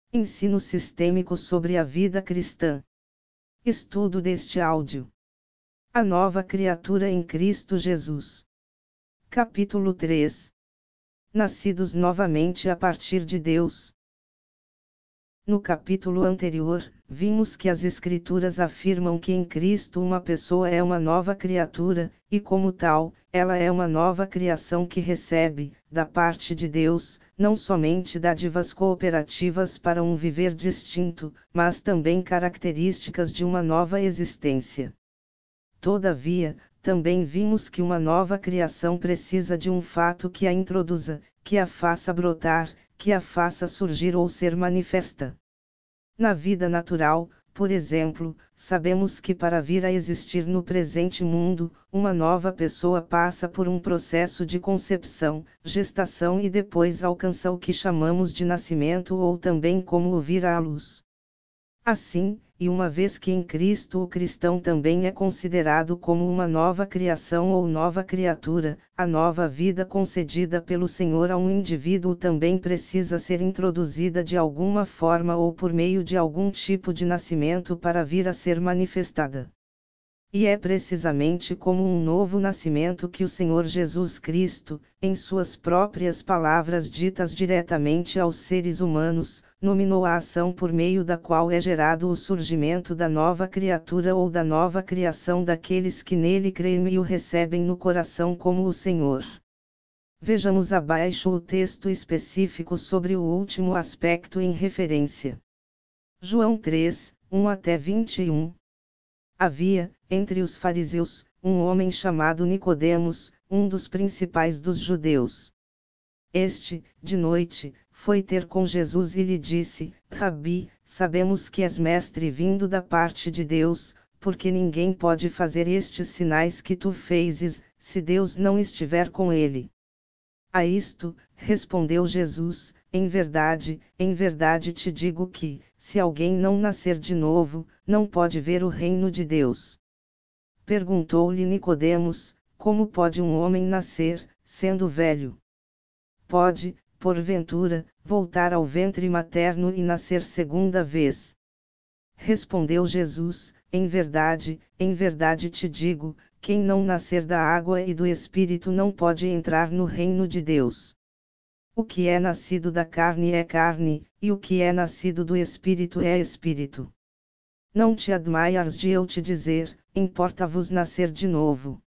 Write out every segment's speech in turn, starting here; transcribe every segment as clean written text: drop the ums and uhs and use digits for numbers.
Ensino sistêmico sobre a vida cristã. Estudo deste áudio. A nova criatura em Cristo Jesus. Capítulo 3. Nascidos novamente a partir de Deus. No capítulo anterior, vimos que as Escrituras afirmam que em Cristo uma pessoa é uma nova criatura, e como tal, ela é uma nova criação que recebe, da parte de Deus, não somente dádivas cooperativas para um viver distinto, mas também características de uma nova existência. Todavia, também vimos que uma nova criação precisa de um fato que a introduza, que a faça brotar, que a faça surgir ou ser manifesta. Na vida natural, por exemplo, sabemos que para vir a existir no presente mundo, uma nova pessoa passa por um processo de concepção, gestação e depois alcança o que chamamos de nascimento ou também como o vir à luz. Assim, e uma vez que em Cristo o cristão também é considerado como uma nova criação ou nova criatura, a nova vida concedida pelo Senhor a um indivíduo também precisa ser introduzida de alguma forma ou por meio de algum tipo de nascimento para vir a ser manifestada. E é precisamente como um novo nascimento que o Senhor Jesus Cristo, em suas próprias palavras ditas diretamente aos seres humanos, nominou a ação por meio da qual é gerado o surgimento da nova criatura ou da nova criação daqueles que nele creem e o recebem no coração como o Senhor. Vejamos abaixo o texto específico sobre o último aspecto em referência. João 3, 1 até 21. Havia, entre os fariseus, um homem chamado Nicodemos, um dos principais dos judeus. Este, de noite, foi ter com Jesus e lhe disse: Rabi, sabemos que és mestre vindo da parte de Deus, porque ninguém pode fazer estes sinais que tu fezes, se Deus não estiver com ele. A isto, respondeu Jesus: em verdade te digo que, se alguém não nascer de novo, não pode ver o reino de Deus. Perguntou-lhe Nicodemos: como pode um homem nascer, sendo velho? Pode, porventura, voltar ao ventre materno e nascer segunda vez? Respondeu Jesus: em verdade te digo, quem não nascer da água e do Espírito não pode entrar no reino de Deus. O que é nascido da carne é carne, e o que é nascido do Espírito é Espírito. Não te admires de eu te dizer, importa-vos nascer de novo.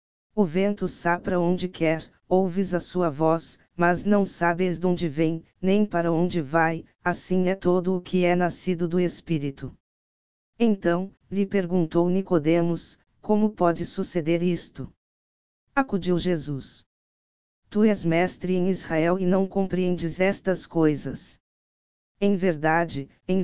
O vento sopra onde quer, ouves a sua voz, mas não sabes de onde vem, nem para onde vai, assim é todo o que é nascido do Espírito. Então, lhe perguntou Nicodemos: como pode suceder isto? Acudiu Jesus: tu és mestre em Israel e não compreendes estas coisas. Em verdade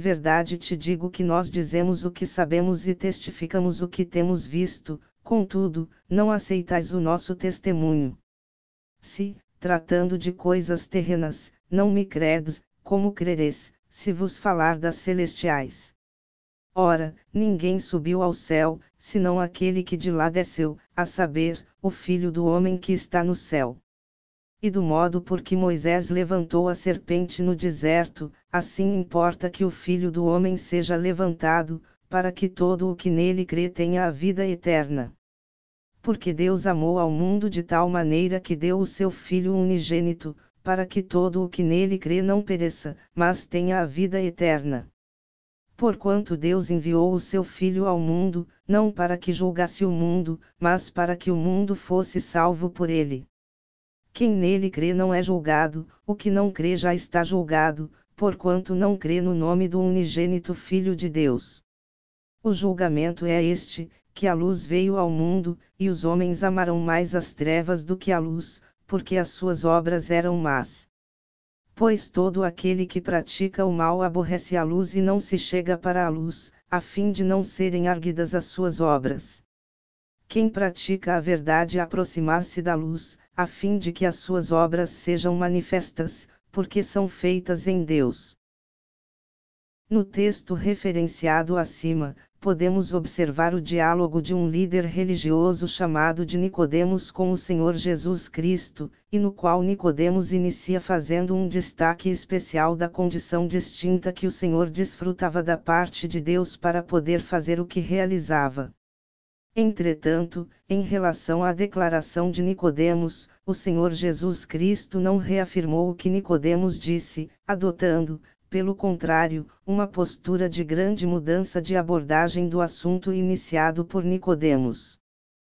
te digo que nós dizemos o que sabemos e testificamos o que temos visto, contudo, não aceitais o nosso testemunho. Se, tratando de coisas terrenas, não me credes, como crereis, se vos falar das celestiais? Ora, ninguém subiu ao céu, senão aquele que de lá desceu, a saber, o Filho do homem que está no céu. E do modo por que Moisés levantou a serpente no deserto, assim importa que o Filho do homem seja levantado, para que todo o que nele crê tenha a vida eterna. Porque Deus amou ao mundo de tal maneira que deu o seu Filho unigênito, para que todo o que nele crê não pereça, mas tenha a vida eterna. Porquanto Deus enviou o seu Filho ao mundo, não para que julgasse o mundo, mas para que o mundo fosse salvo por ele. Quem nele crê não é julgado, o que não crê já está julgado, porquanto não crê no nome do unigênito Filho de Deus. O julgamento é este, que a luz veio ao mundo, e os homens amaram mais as trevas do que a luz, porque as suas obras eram más. Pois todo aquele que pratica o mal aborrece a luz e não se chega para a luz, a fim de não serem arguidas as suas obras. Quem pratica a verdade aproximar-se da luz, a fim de que as suas obras sejam manifestas, porque são feitas em Deus. No texto referenciado acima, podemos observar o diálogo de um líder religioso chamado de Nicodemos com o Senhor Jesus Cristo, e no qual Nicodemos inicia fazendo um destaque especial da condição distinta que o Senhor desfrutava da parte de Deus para poder fazer o que realizava. Entretanto, em relação à declaração de Nicodemos, o Senhor Jesus Cristo não reafirmou o que Nicodemos disse, adotando, pelo contrário, uma postura de grande mudança de abordagem do assunto iniciado por Nicodemos.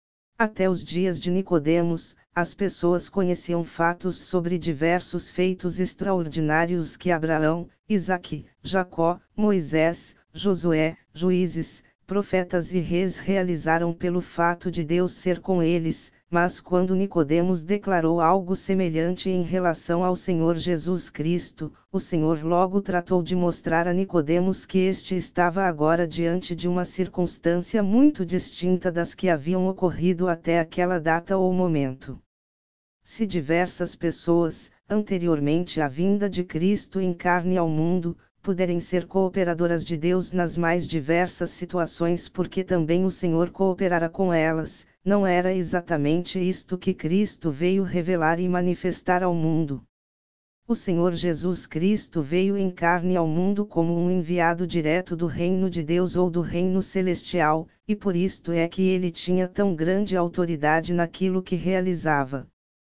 Até os dias de Nicodemos, as pessoas conheciam fatos sobre diversos feitos extraordinários que Abraão, Isaque, Jacó, Moisés, Josué, juízes, profetas e reis realizaram pelo fato de Deus ser com eles, mas quando Nicodemos declarou algo semelhante em relação ao Senhor Jesus Cristo, o Senhor logo tratou de mostrar a Nicodemos que este estava agora diante de uma circunstância muito distinta das que haviam ocorrido até aquela data ou momento. Se diversas pessoas, anteriormente à vinda de Cristo em carne ao mundo, puderem ser cooperadoras de Deus nas mais diversas situações porque também o Senhor cooperara com elas, não era exatamente isto que Cristo veio revelar e manifestar ao mundo. O Senhor Jesus Cristo veio em carne ao mundo como um enviado direto do reino de Deus ou do reino celestial, e por isto é que ele tinha tão grande autoridade naquilo que realizava.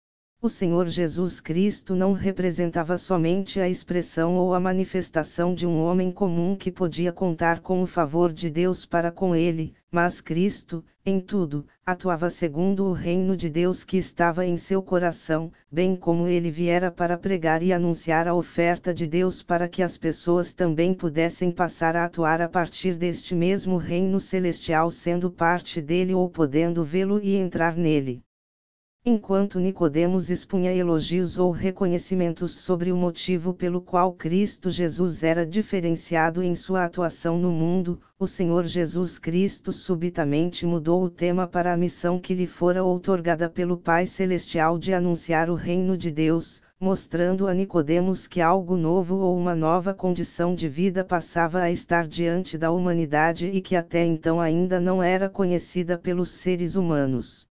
O Senhor Jesus Cristo não representava somente a expressão ou a manifestação de um homem comum que podia contar com o favor de Deus para com ele, mas Cristo, em tudo, atuava segundo o reino de Deus que estava em seu coração, bem como ele viera para pregar e anunciar a oferta de Deus para que as pessoas também pudessem passar a atuar a partir deste mesmo reino celestial sendo parte dele ou podendo vê-lo e entrar nele. Enquanto Nicodemos expunha elogios ou reconhecimentos sobre o motivo pelo qual Cristo Jesus era diferenciado em sua atuação no mundo, o Senhor Jesus Cristo subitamente mudou o tema para a missão que lhe fora outorgada pelo Pai Celestial de anunciar o reino de Deus, mostrando a Nicodemos que algo novo ou uma nova condição de vida passava a estar diante da humanidade e que até então ainda não era conhecida pelos seres humanos.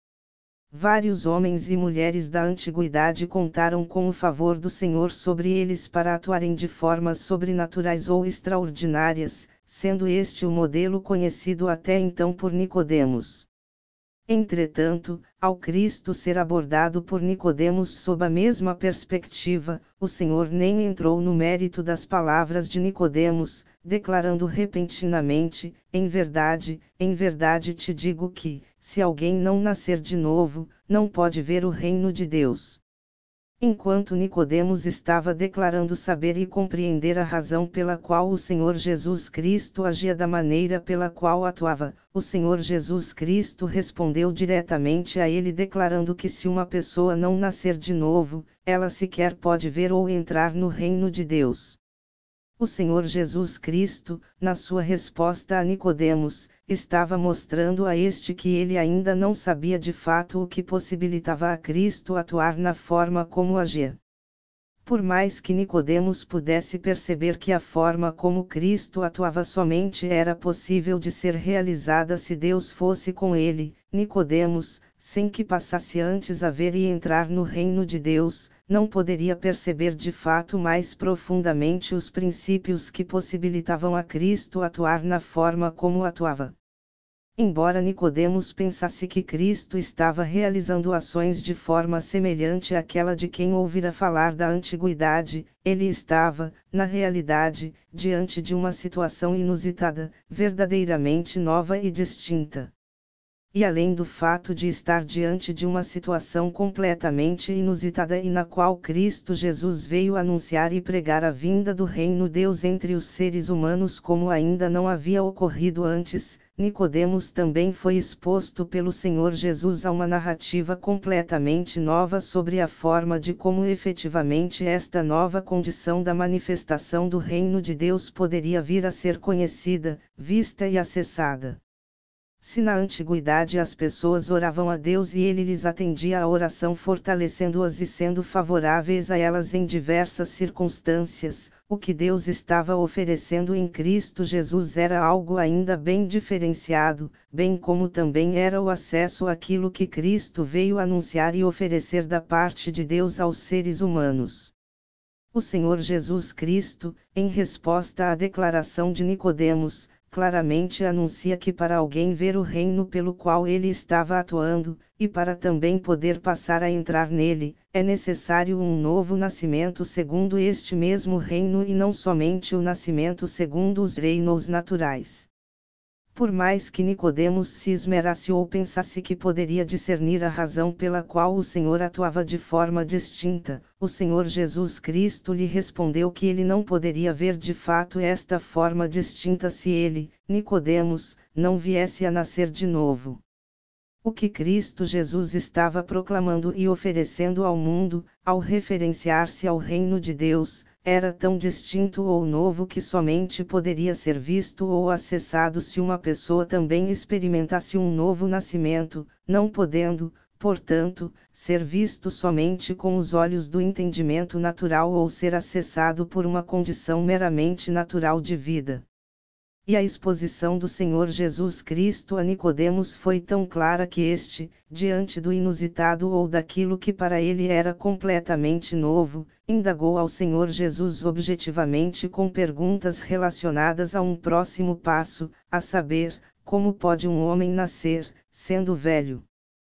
Vários homens e mulheres da antiguidade contaram com o favor do Senhor sobre eles para atuarem de formas sobrenaturais ou extraordinárias, sendo este o modelo conhecido até então por Nicodemos. Entretanto, ao Cristo ser abordado por Nicodemos sob a mesma perspectiva, o Senhor nem entrou no mérito das palavras de Nicodemos, declarando repentinamente: em verdade te digo que, se alguém não nascer de novo, não pode ver o reino de Deus. Enquanto Nicodemos estava declarando saber e compreender a razão pela qual o Senhor Jesus Cristo agia da maneira pela qual atuava, o Senhor Jesus Cristo respondeu diretamente a ele declarando que se uma pessoa não nascer de novo, ela sequer pode ver ou entrar no reino de Deus. O Senhor Jesus Cristo, na sua resposta a Nicodemos, estava mostrando a este que ele ainda não sabia de fato o que possibilitava a Cristo atuar na forma como agia. Por mais que Nicodemos pudesse perceber que a forma como Cristo atuava somente era possível de ser realizada se Deus fosse com ele, Nicodemos, sem que passasse antes a ver e entrar no reino de Deus, não poderia perceber de fato mais profundamente os princípios que possibilitavam a Cristo atuar na forma como atuava. Embora Nicodemos pensasse que Cristo estava realizando ações de forma semelhante àquela de quem ouvira falar da antiguidade, ele estava, na realidade, diante de uma situação inusitada, verdadeiramente nova e distinta. E além do fato de estar diante de uma situação completamente inusitada e na qual Cristo Jesus veio anunciar e pregar a vinda do reino de Deus entre os seres humanos como ainda não havia ocorrido antes, Nicodemos também foi exposto pelo Senhor Jesus a uma narrativa completamente nova sobre a forma de como efetivamente esta nova condição da manifestação do reino de Deus poderia vir a ser conhecida, vista e acessada. Se na antiguidade as pessoas oravam a Deus e ele lhes atendia a oração fortalecendo-as e sendo favoráveis a elas em diversas circunstâncias, o que Deus estava oferecendo em Cristo Jesus era algo ainda bem diferenciado, bem como também era o acesso àquilo que Cristo veio anunciar e oferecer da parte de Deus aos seres humanos. O Senhor Jesus Cristo, em resposta à declaração de Nicodemos, claramente anuncia que para alguém ver o reino pelo qual ele estava atuando, e para também poder passar a entrar nele, é necessário um novo nascimento segundo este mesmo reino e não somente o nascimento segundo os reinos naturais. Por mais que Nicodemos se esmerasse ou pensasse que poderia discernir a razão pela qual o Senhor atuava de forma distinta, o Senhor Jesus Cristo lhe respondeu que ele não poderia ver de fato esta forma distinta se ele, Nicodemos, não viesse a nascer de novo. O que Cristo Jesus estava proclamando e oferecendo ao mundo, ao referenciar-se ao reino de Deus, era tão distinto ou novo que somente poderia ser visto ou acessado se uma pessoa também experimentasse um novo nascimento, não podendo, portanto, ser visto somente com os olhos do entendimento natural ou ser acessado por uma condição meramente natural de vida. E a exposição do Senhor Jesus Cristo a Nicodemos foi tão clara que este, diante do inusitado ou daquilo que para ele era completamente novo, indagou ao Senhor Jesus objetivamente com perguntas relacionadas a um próximo passo, a saber, como pode um homem nascer, sendo velho?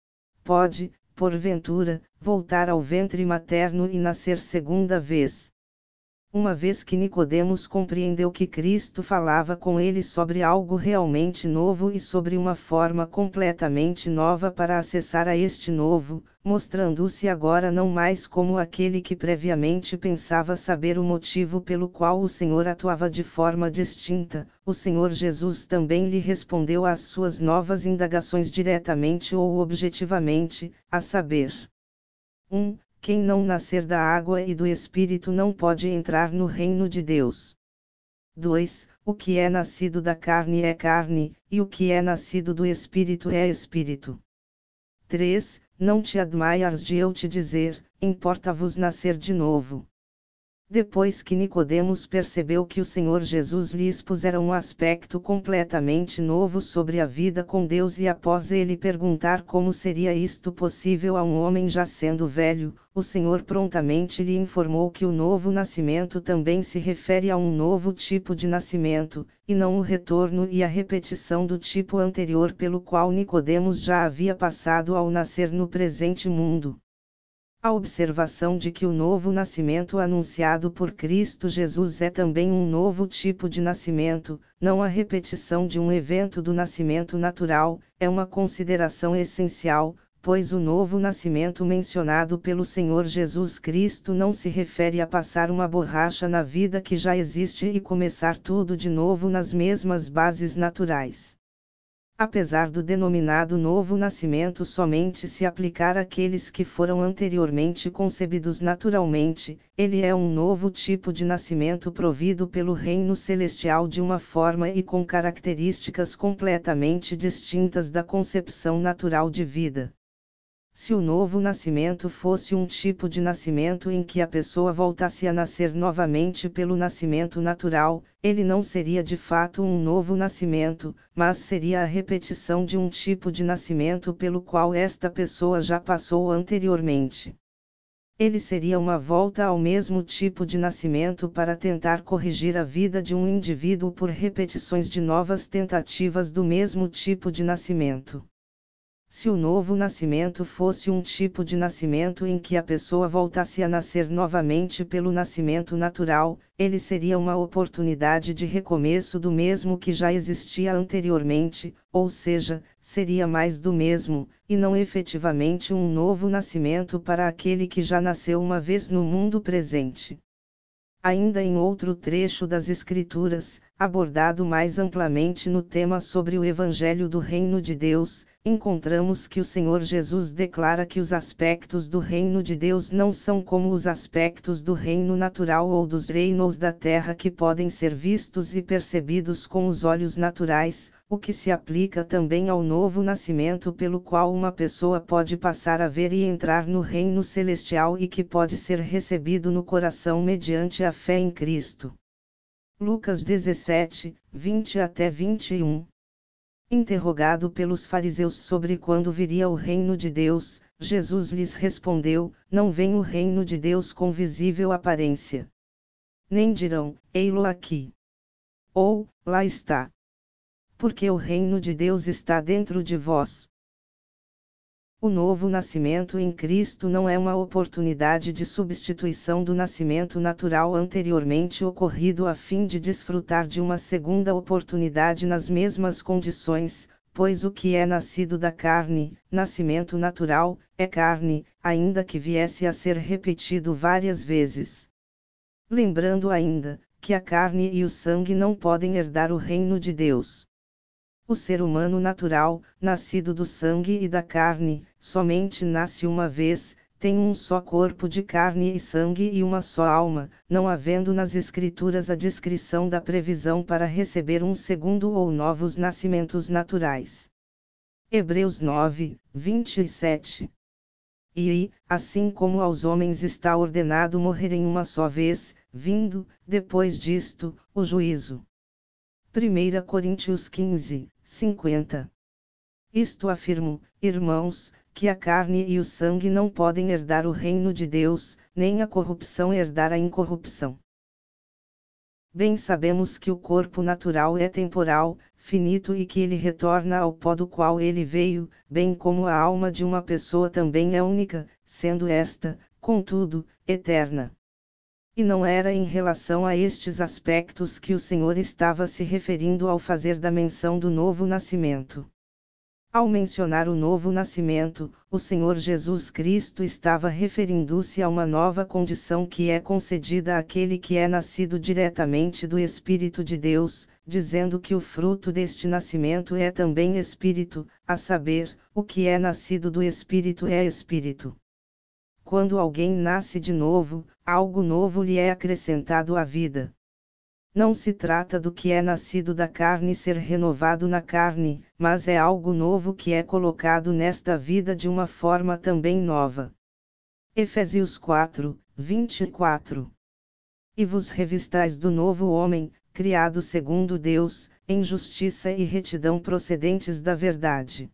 Pode, porventura, voltar ao ventre materno e nascer segunda vez? Uma vez que Nicodemos compreendeu que Cristo falava com ele sobre algo realmente novo e sobre uma forma completamente nova para acessar a este novo, mostrando-se agora não mais como aquele que previamente pensava saber o motivo pelo qual o Senhor atuava de forma distinta, o Senhor Jesus também lhe respondeu às suas novas indagações diretamente ou objetivamente, a saber: 1. Quem não nascer da água e do Espírito não pode entrar no reino de Deus. 2. O que é nascido da carne é carne, e o que é nascido do Espírito é Espírito. 3. Não te admires de eu te dizer, importa-vos nascer de novo. Depois que Nicodemos percebeu que o Senhor Jesus lhe expusera um aspecto completamente novo sobre a vida com Deus e após ele perguntar como seria isto possível a um homem já sendo velho, o Senhor prontamente lhe informou que o novo nascimento também se refere a um novo tipo de nascimento, e não o retorno e a repetição do tipo anterior pelo qual Nicodemos já havia passado ao nascer no presente mundo. A observação de que o novo nascimento anunciado por Cristo Jesus é também um novo tipo de nascimento, não a repetição de um evento do nascimento natural, é uma consideração essencial, pois o novo nascimento mencionado pelo Senhor Jesus Cristo não se refere a passar uma borracha na vida que já existe e começar tudo de novo nas mesmas bases naturais. Apesar do denominado novo nascimento somente se aplicar àqueles que foram anteriormente concebidos naturalmente, ele é um novo tipo de nascimento provido pelo reino celestial de uma forma e com características completamente distintas da concepção natural de vida. Se o novo nascimento fosse um tipo de nascimento em que a pessoa voltasse a nascer novamente pelo nascimento natural, ele não seria de fato um novo nascimento, mas seria a repetição de um tipo de nascimento pelo qual esta pessoa já passou anteriormente. Ele seria uma volta ao mesmo tipo de nascimento para tentar corrigir a vida de um indivíduo por repetições de novas tentativas do mesmo tipo de nascimento. Se o novo nascimento fosse um tipo de nascimento em que a pessoa voltasse a nascer novamente pelo nascimento natural, ele seria uma oportunidade de recomeço do mesmo que já existia anteriormente, ou seja, seria mais do mesmo, e não efetivamente um novo nascimento para aquele que já nasceu uma vez no mundo presente. Ainda em outro trecho das Escrituras, abordado mais amplamente no tema sobre o Evangelho do Reino de Deus, encontramos que o Senhor Jesus declara que os aspectos do Reino de Deus não são como os aspectos do reino natural ou dos reinos da terra que podem ser vistos e percebidos com os olhos naturais, o que se aplica também ao novo nascimento pelo qual uma pessoa pode passar a ver e entrar no reino celestial e que pode ser recebido no coração mediante a fé em Cristo. Lucas 17, 20 até 21. Interrogado pelos fariseus sobre quando viria o reino de Deus, Jesus lhes respondeu: Não vem o reino de Deus com visível aparência. Nem dirão, ei-lo aqui. Ou, lá está. Porque o reino de Deus está dentro de vós. O novo nascimento em Cristo não é uma oportunidade de substituição do nascimento natural anteriormente ocorrido a fim de desfrutar de uma segunda oportunidade nas mesmas condições, pois o que é nascido da carne, nascimento natural, é carne, ainda que viesse a ser repetido várias vezes. Lembrando ainda, que a carne e o sangue não podem herdar o reino de Deus. O ser humano natural, nascido do sangue e da carne, somente nasce uma vez, tem um só corpo de carne e sangue e uma só alma, não havendo nas Escrituras a descrição da previsão para receber um segundo ou novos nascimentos naturais. Hebreus 9, 27. E, assim como aos homens está ordenado morrerem uma só vez, vindo, depois disto, o juízo. 1 Coríntios 15, 50. Isto afirmo, irmãos, que a carne e o sangue não podem herdar o reino de Deus, nem a corrupção herdar a incorrupção. Bem sabemos que o corpo natural é temporal, finito e que ele retorna ao pó do qual ele veio, bem como a alma de uma pessoa também é única, sendo esta, contudo, eterna. E não era em relação a estes aspectos que o Senhor estava se referindo ao fazer da menção do novo nascimento. Ao mencionar o novo nascimento, o Senhor Jesus Cristo estava referindo-se a uma nova condição que é concedida àquele que é nascido diretamente do Espírito de Deus, dizendo que o fruto deste nascimento é também Espírito, a saber, o que é nascido do Espírito é Espírito. Quando alguém nasce de novo, algo novo lhe é acrescentado à vida. Não se trata do que é nascido da carne ser renovado na carne, mas é algo novo que é colocado nesta vida de uma forma também nova. Efésios 4, 24. E vos revistais do novo homem, criado segundo Deus, em justiça e retidão procedentes da verdade.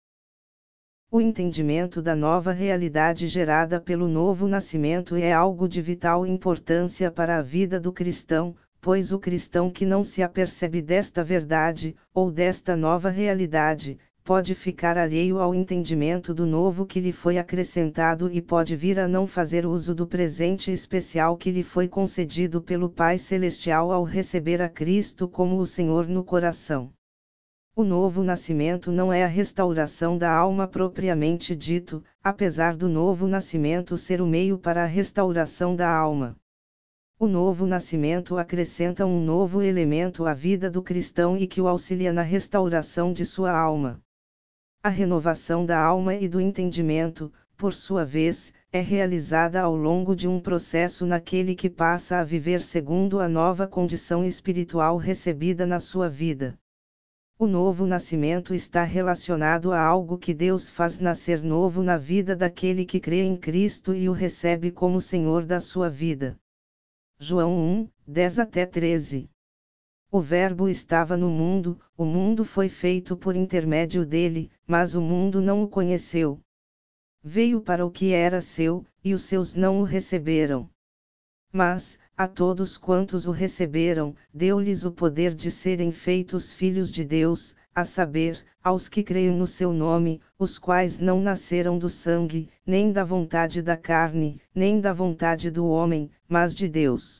O entendimento da nova realidade gerada pelo novo nascimento é algo de vital importância para a vida do cristão, pois o cristão que não se apercebe desta verdade, ou desta nova realidade, pode ficar alheio ao entendimento do novo que lhe foi acrescentado e pode vir a não fazer uso do presente especial que lhe foi concedido pelo Pai Celestial ao receber a Cristo como o Senhor no coração. O novo nascimento não é a restauração da alma propriamente dito, apesar do novo nascimento ser o meio para a restauração da alma. O novo nascimento acrescenta um novo elemento à vida do cristão e que o auxilia na restauração de sua alma. A renovação da alma e do entendimento, por sua vez, é realizada ao longo de um processo naquele que passa a viver segundo a nova condição espiritual recebida na sua vida. O novo nascimento está relacionado a algo que Deus faz nascer novo na vida daquele que crê em Cristo e o recebe como Senhor da sua vida. João 1, 10 até 13. O Verbo estava no mundo, o mundo foi feito por intermédio dele, mas o mundo não o conheceu. Veio para o que era seu, e os seus não o receberam. Mas, a todos quantos o receberam, deu-lhes o poder de serem feitos filhos de Deus, a saber, aos que creem no seu nome, os quais não nasceram do sangue, nem da vontade da carne, nem da vontade do homem, mas de Deus.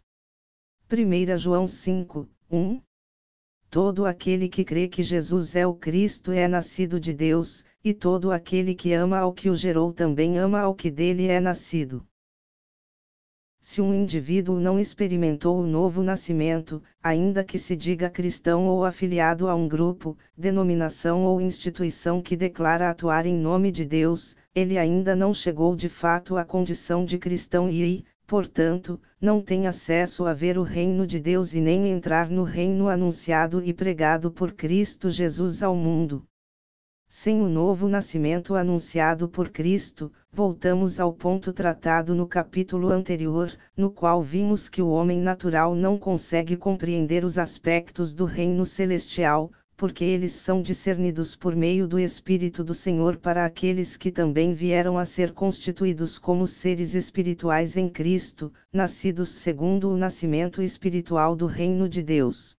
1 João 5, 1. Todo aquele que crê que Jesus é o Cristo é nascido de Deus, e todo aquele que ama ao que o gerou também ama ao que dele é nascido. Se um indivíduo não experimentou o novo nascimento, ainda que se diga cristão ou afiliado a um grupo, denominação ou instituição que declara atuar em nome de Deus, ele ainda não chegou de fato à condição de cristão e, portanto, não tem acesso a ver o reino de Deus e nem entrar no reino anunciado e pregado por Cristo Jesus ao mundo. Sem o novo nascimento anunciado por Cristo, voltamos ao ponto tratado no capítulo anterior, no qual vimos que o homem natural não consegue compreender os aspectos do reino celestial, porque eles são discernidos por meio do Espírito do Senhor para aqueles que também vieram a ser constituídos como seres espirituais em Cristo, nascidos segundo o nascimento espiritual do reino de Deus.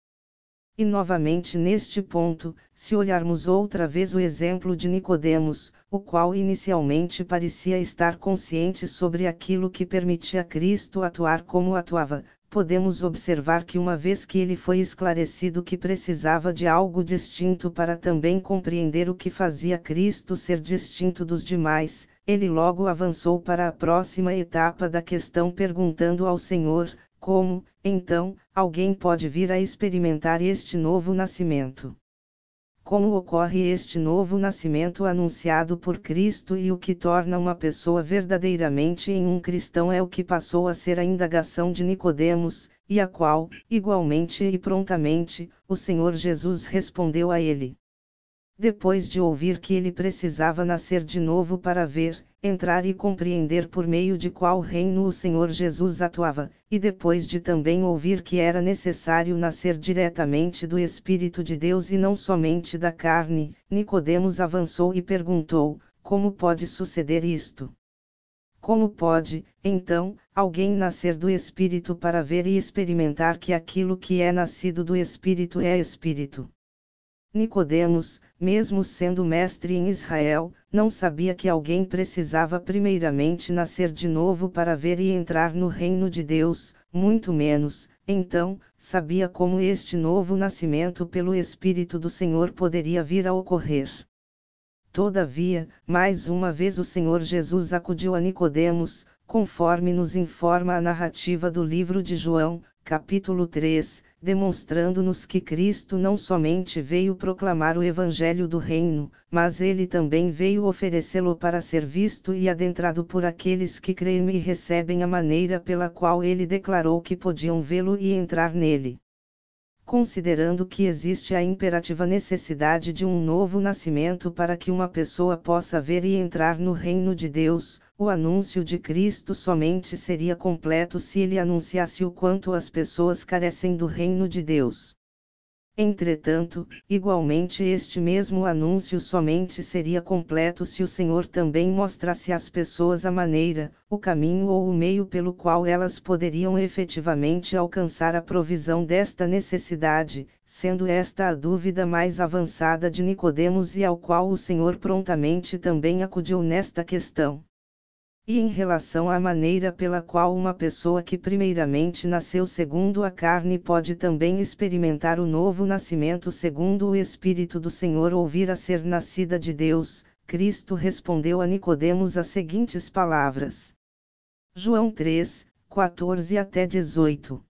E novamente neste ponto, se olharmos outra vez o exemplo de Nicodemos, o qual inicialmente parecia estar consciente sobre aquilo que permitia Cristo atuar como atuava, podemos observar que uma vez que ele foi esclarecido que precisava de algo distinto para também compreender o que fazia Cristo ser distinto dos demais, ele logo avançou para a próxima etapa da questão perguntando ao Senhor: como, então, alguém pode vir a experimentar este novo nascimento? Como ocorre este novo nascimento anunciado por Cristo e o que torna uma pessoa verdadeiramente em um cristão é o que passou a ser a indagação de Nicodemos, e a qual, igualmente e prontamente, o Senhor Jesus respondeu a ele. Depois de ouvir que ele precisava nascer de novo para ver, entrar e compreender por meio de qual reino o Senhor Jesus atuava, e depois de também ouvir que era necessário nascer diretamente do Espírito de Deus e não somente da carne, Nicodemos avançou e perguntou: como pode suceder isto? Como pode, então, alguém nascer do Espírito para ver e experimentar que aquilo que é nascido do Espírito é Espírito? Nicodemos, mesmo sendo mestre em Israel, não sabia que alguém precisava primeiramente nascer de novo para ver e entrar no reino de Deus, muito menos, então, sabia como este novo nascimento pelo Espírito do Senhor poderia vir a ocorrer. Todavia, mais uma vez o Senhor Jesus acudiu a Nicodemos, conforme nos informa a narrativa do livro de João, capítulo 3, demonstrando-nos que Cristo não somente veio proclamar o Evangelho do Reino, mas ele também veio oferecê-lo para ser visto e adentrado por aqueles que creem e recebem a maneira pela qual ele declarou que podiam vê-lo e entrar nele. Considerando que existe a imperativa necessidade de um novo nascimento para que uma pessoa possa ver e entrar no reino de Deus, o anúncio de Cristo somente seria completo se ele anunciasse o quanto as pessoas carecem do reino de Deus. Entretanto, igualmente este mesmo anúncio somente seria completo se o Senhor também mostrasse às pessoas a maneira, o caminho ou o meio pelo qual elas poderiam efetivamente alcançar a provisão desta necessidade, sendo esta a dúvida mais avançada de Nicodemos e ao qual o Senhor prontamente também acudiu nesta questão. E em relação à maneira pela qual uma pessoa que primeiramente nasceu segundo a carne pode também experimentar o novo nascimento segundo o Espírito do Senhor ou vir a ser nascida de Deus, Cristo respondeu a Nicodemos as seguintes palavras. João 3, 14 até 18.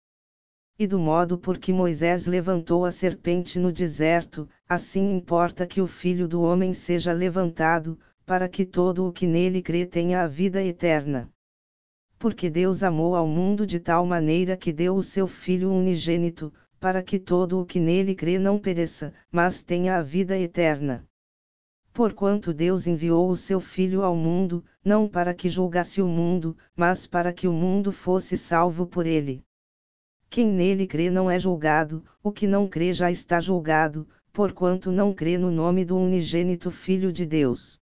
E do modo por que Moisés levantou a serpente no deserto, assim importa que o Filho do Homem seja levantado, para que todo o que nele crê tenha a vida eterna. Porque Deus amou ao mundo de tal maneira que deu o seu Filho unigênito, para que todo o que nele crê não pereça, mas tenha a vida eterna. Porquanto Deus enviou o seu Filho ao mundo, não para que julgasse o mundo, mas para que o mundo fosse salvo por ele. Quem nele crê não é julgado, o que não crê já está julgado, porquanto não crê no nome do unigênito Filho de Deus.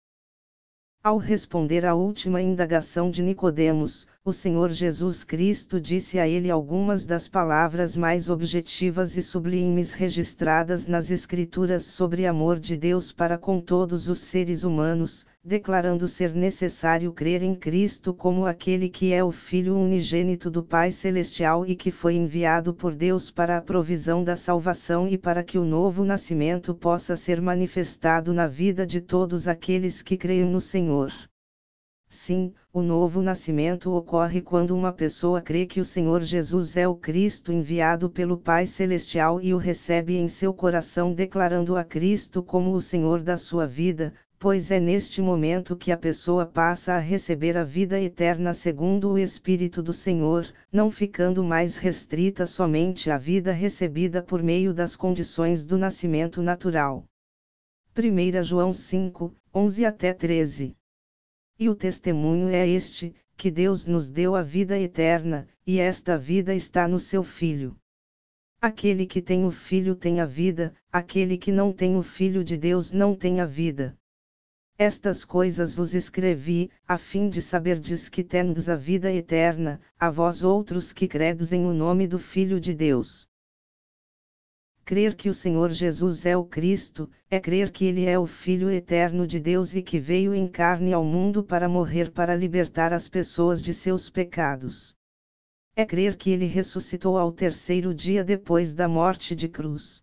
Ao responder à última indagação de Nicodemos, o Senhor Jesus Cristo disse a ele algumas das palavras mais objetivas e sublimes registradas nas Escrituras sobre amor de Deus para com todos os seres humanos, declarando ser necessário crer em Cristo como aquele que é o Filho unigênito do Pai Celestial e que foi enviado por Deus para a provisão da salvação e para que o novo nascimento possa ser manifestado na vida de todos aqueles que creem no Senhor. Sim, o novo nascimento ocorre quando uma pessoa crê que o Senhor Jesus é o Cristo enviado pelo Pai Celestial e o recebe em seu coração declarando a Cristo como o Senhor da sua vida, pois é neste momento que a pessoa passa a receber a vida eterna segundo o Espírito do Senhor, não ficando mais restrita somente à vida recebida por meio das condições do nascimento natural. 1 João 5, 11 até 13. E o testemunho é este, que Deus nos deu a vida eterna, e esta vida está no seu Filho. Aquele que tem o Filho tem a vida, aquele que não tem o Filho de Deus não tem a vida. Estas coisas vos escrevi, a fim de saberdes que tendes a vida eterna, a vós outros que credes em o nome do Filho de Deus. Crer que o Senhor Jesus é o Cristo, é crer que Ele é o Filho eterno de Deus e que veio em carne ao mundo para morrer para libertar as pessoas de seus pecados. É crer que Ele ressuscitou ao terceiro dia depois da morte de cruz.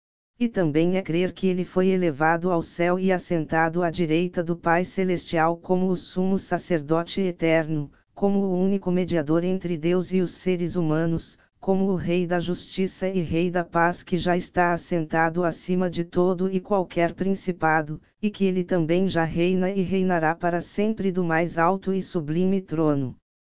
E também é crer que Ele foi elevado ao céu e assentado à direita do Pai Celestial como o sumo sacerdote eterno, como o único mediador entre Deus e os seres humanos, como o Rei da Justiça e Rei da Paz que já está assentado acima de todo e qualquer principado, e que Ele também já reina e reinará para sempre do mais alto e sublime trono.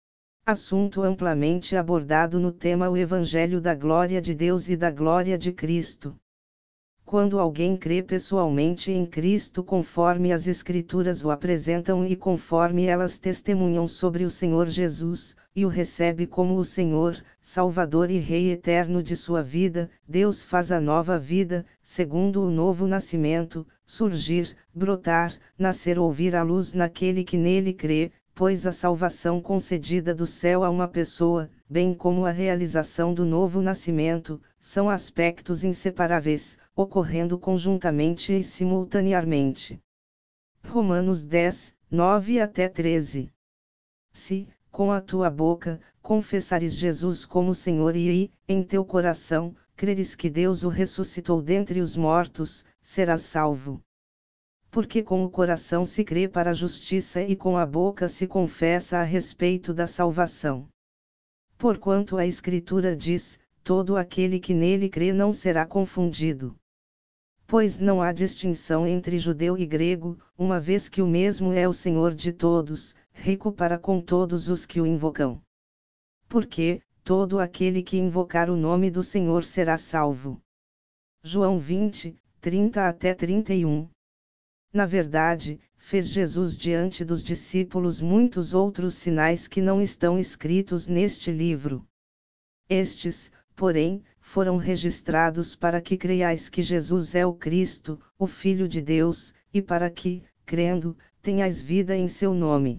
Assunto amplamente abordado no tema O Evangelho da Glória de Deus e da Glória de Cristo. Quando alguém crê pessoalmente em Cristo conforme as Escrituras o apresentam e conforme elas testemunham sobre o Senhor Jesus, e o recebe como o Senhor, Salvador e Rei eterno de sua vida, Deus faz a nova vida, segundo o novo nascimento, surgir, brotar, nascer ou vir à luz naquele que nele crê, pois a salvação concedida do céu a uma pessoa, bem como a realização do novo nascimento, são aspectos inseparáveis, ocorrendo conjuntamente e simultaneamente. Romanos 10, 9 até 13. Se, com a tua boca, confessares Jesus como Senhor e, em teu coração, creres que Deus o ressuscitou dentre os mortos, serás salvo. Porque com o coração se crê para a justiça e com a boca se confessa a respeito da salvação. Porquanto a Escritura diz, todo aquele que nele crê não será confundido. Pois não há distinção entre judeu e grego, uma vez que o mesmo é o Senhor de todos, rico para com todos os que o invocam. Porque, todo aquele que invocar o nome do Senhor será salvo. João 20, 30 até 31. Na verdade, fez Jesus diante dos discípulos muitos outros sinais que não estão escritos neste livro. Estes, porém, foram registrados para que creiais que Jesus é o Cristo, o Filho de Deus, e para que, crendo, tenhais vida em seu nome.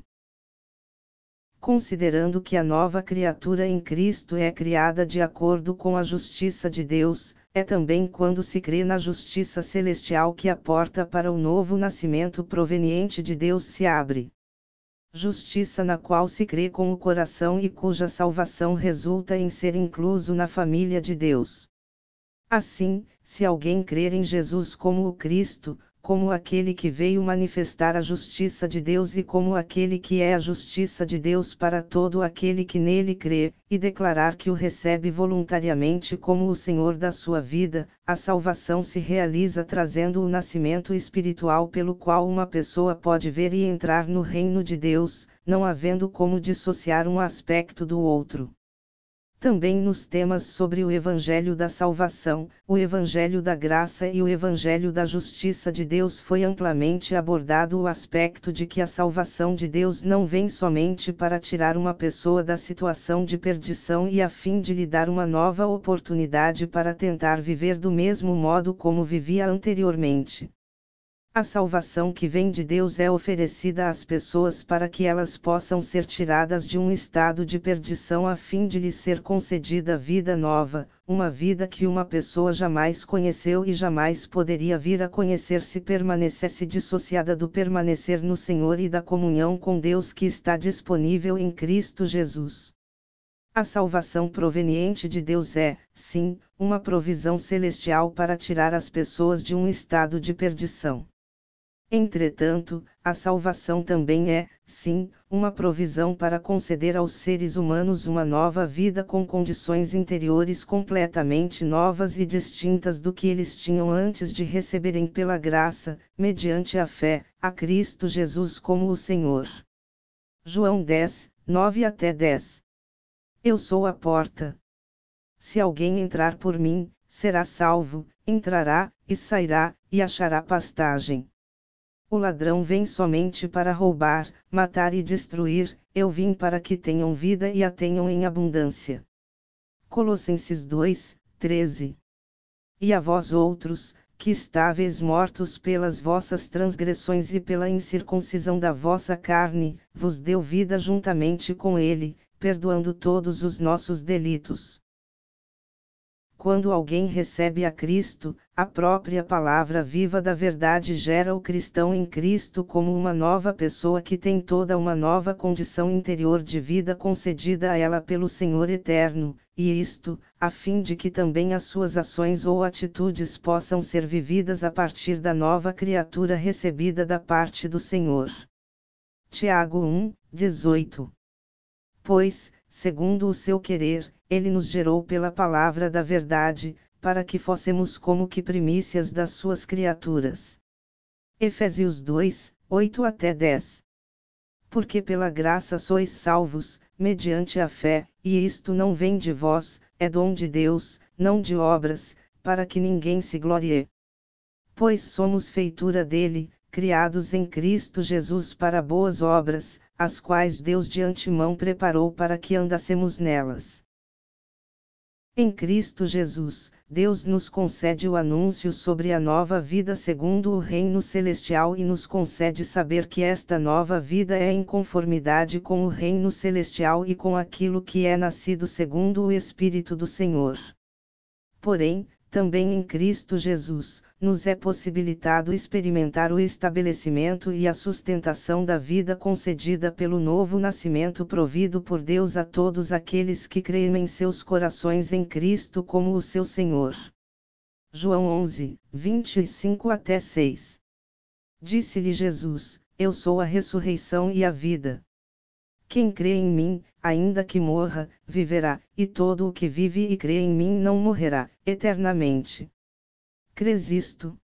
Considerando que a nova criatura em Cristo é criada de acordo com a justiça de Deus, é também quando se crê na justiça celestial que a porta para o novo nascimento proveniente de Deus se abre. Justiça na qual se crê com o coração e cuja salvação resulta em ser incluso na família de Deus. Assim, se alguém crer em Jesus como o Cristo, como aquele que veio manifestar a justiça de Deus e como aquele que é a justiça de Deus para todo aquele que nele crê, e declarar que o recebe voluntariamente como o Senhor da sua vida, a salvação se realiza trazendo o nascimento espiritual pelo qual uma pessoa pode ver e entrar no reino de Deus, não havendo como dissociar um aspecto do outro. Também nos temas sobre o Evangelho da Salvação, o Evangelho da Graça e o Evangelho da Justiça de Deus foi amplamente abordado o aspecto de que a salvação de Deus não vem somente para tirar uma pessoa da situação de perdição e a fim de lhe dar uma nova oportunidade para tentar viver do mesmo modo como vivia anteriormente. A salvação que vem de Deus é oferecida às pessoas para que elas possam ser tiradas de um estado de perdição a fim de lhes ser concedida vida nova, uma vida que uma pessoa jamais conheceu e jamais poderia vir a conhecer se permanecesse dissociada do permanecer no Senhor e da comunhão com Deus que está disponível em Cristo Jesus. A salvação proveniente de Deus é, sim, uma provisão celestial para tirar as pessoas de um estado de perdição. Entretanto, a salvação também é, sim, uma provisão para conceder aos seres humanos uma nova vida com condições interiores completamente novas e distintas do que eles tinham antes de receberem pela graça, mediante a fé, a Cristo Jesus como o Senhor. João 10, 9 até 10. Eu sou a porta. Se alguém entrar por mim, será salvo, entrará, e sairá, e achará pastagem. O ladrão vem somente para roubar, matar e destruir, eu vim para que tenham vida e a tenham em abundância. Colossenses 2, 13. E a vós outros, que estáveis mortos pelas vossas transgressões e pela incircuncisão da vossa carne, vos deu vida juntamente com ele, perdoando todos os nossos delitos. Quando alguém recebe a Cristo, a própria palavra viva da verdade gera o cristão em Cristo como uma nova pessoa que tem toda uma nova condição interior de vida concedida a ela pelo Senhor Eterno, e isto, a fim de que também as suas ações ou atitudes possam ser vividas a partir da nova criatura recebida da parte do Senhor. Tiago 1, 18. Pois, segundo o seu querer, ele nos gerou pela palavra da verdade, para que fossemos como que primícias das suas criaturas. Efésios 2, 8 até 10. Porque pela graça sois salvos, mediante a fé, e isto não vem de vós, é dom de Deus, não de obras, para que ninguém se glorie. Pois somos feitura dele, criados em Cristo Jesus para boas obras, as quais Deus de antemão preparou para que andássemos nelas. Em Cristo Jesus, Deus nos concede o anúncio sobre a nova vida segundo o reino celestial e nos concede saber que esta nova vida é em conformidade com o reino celestial e com aquilo que é nascido segundo o Espírito do Senhor. Porém, também em Cristo Jesus, nos é possibilitado experimentar o estabelecimento e a sustentação da vida concedida pelo novo nascimento provido por Deus a todos aqueles que creem em seus corações em Cristo como o seu Senhor. João 11, 25 até 6. Disse-lhe Jesus: Eu sou a ressurreição e a vida. Quem crê em mim, ainda que morra, viverá, e todo o que vive e crê em mim não morrerá, eternamente. Crês isto?